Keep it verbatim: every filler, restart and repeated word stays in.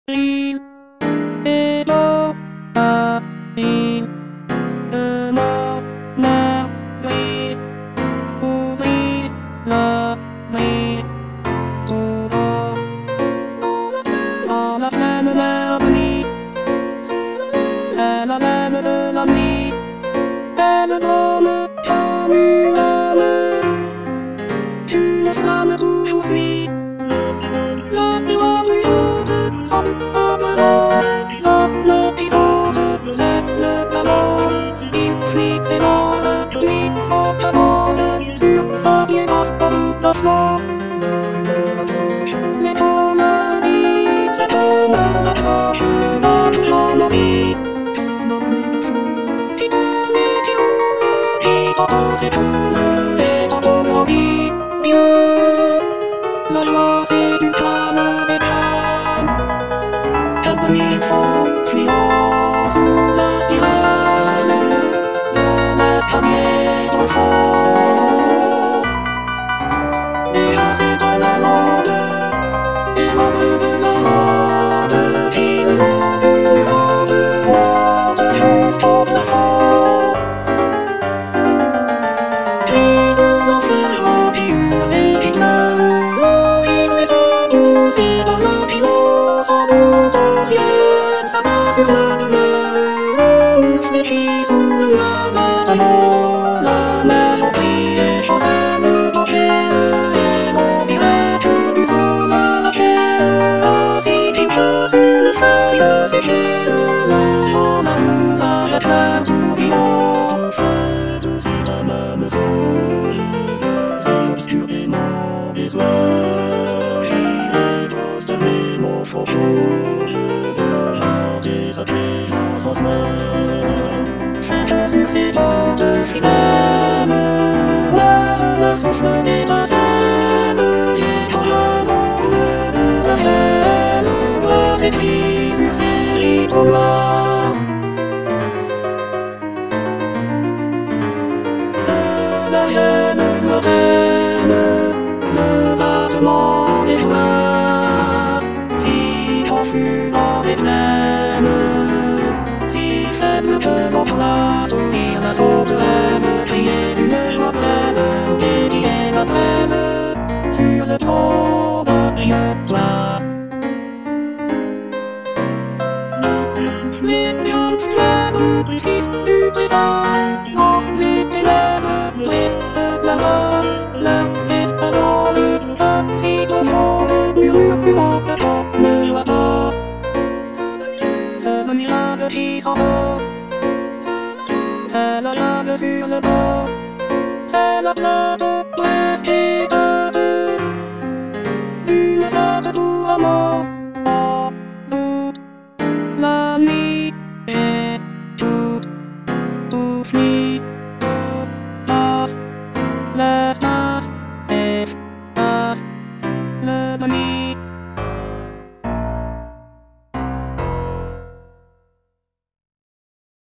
Il est beau à dire que mon mari oublie la vie souvent dans la plaine d'avenir. C'est la reine de la nuit, elle donne comme une âme, une flamme toujours suit. La gloire du jour semble l'épisode, c'est le talent. Il crie ses danses, lui s'embrasse sur sa vieille basse comme la fleur. Les tournes vivent, c'est comme la cloche dans la vie. Et tantôt c'est tout, et tantôt l'envie. Mieux, la joie c'est du calme des calmes. Comme il faut fuyant sous la spirale de l'escalier au fond. Et là c'est dans la lande, et on veut de la lande, et le long du monde monte jusqu'au plafond. Et de l'enfer remplir les pigments, horribles les yeux, c'est dans le pilon sans doute. Ça va sur la demeure, nous fléchissons la main, la maison brille et chancelle d'Angers, et l'on dirait que nous sommes à la chair, ainsi pique sur le feuille séchée, le vent d'amour arrête l'air tourbillon, feu de cette même songe, c'est obscurément des oeufs, il est consterné mon fauchon. Sa présence en semaine, faite sur ses bandes fidèles, le souffle des bassines, c'est pour l'amour de la scène, grâce écrit sur ses rideaux noirs. La jeune moderne, le battement des joies, si confus dans les plaines, si faible que l'on pourra tenir la sauterelle, crier d'une joie pleine, dédier la plaine, sur le tronc d'un rieur plat. Les lions flammes du fils du prédat, dans les ténèbres brisent la rose, leur espérance, si au fond des murs puants, on ne voit pas. C'est le miracle qui s'en va, c'est la lame sur le bord, c'est la plainte presque éteinte, une sorte de doux amour.